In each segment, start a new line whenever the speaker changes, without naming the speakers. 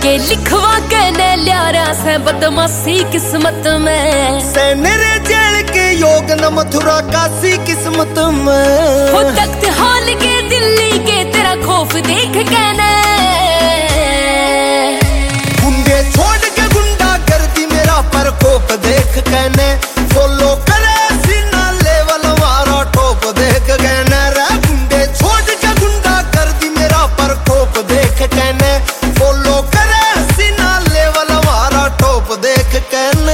के लिखवा के ने ल्यारा से बदमाशी किस्मत में
से मेरे जेल के योग न मथुरा काशी किस्मत में
हो तख्त हाल के दिल्ली के तेरा खौफ देख के ने
गुंडे छोड़ के गुंडा कर दी मेरा प्रकोप देख के ने फॉलो करे सीना लेवल मारा टॉप देख के ने रे गुंडे छोड़ के गुंडा कर दी मेरा प्रकोप देख के ने फॉलो करे सीना लेवल मारा टॉप देख के ने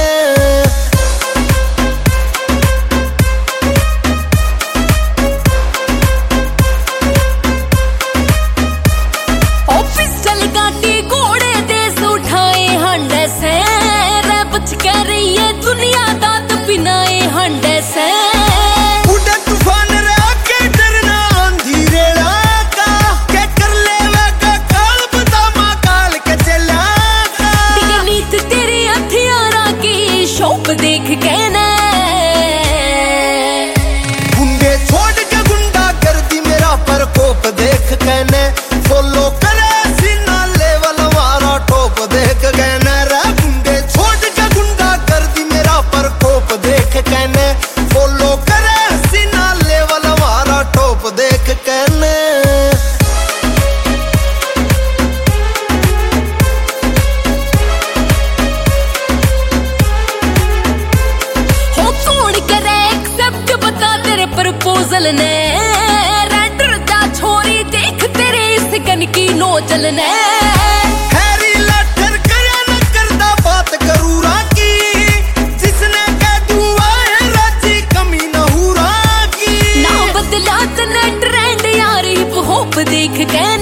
देख के ने
गुंडे छोड़ के गुंडा कर दी मेरा प्रकोप देख के ने फॉलो करे सीना लेवल मारा टॉप देख के ने रे गुंडे छोड़ के गुंडा कर दी मेरा प्रकोप देख के ने फॉलो करे सीना लेवल मारा टॉप देख के ने
प्रपोजल ने रेडर दा छोरी देख तेरे इस गन की नोजल ने
हैरी लटर करे न करदा बात करूरा की जिसने कह दुआ है राजी कमी न हुरा की
ना बदला तने ट्रेंड यार हिप हॉप देख के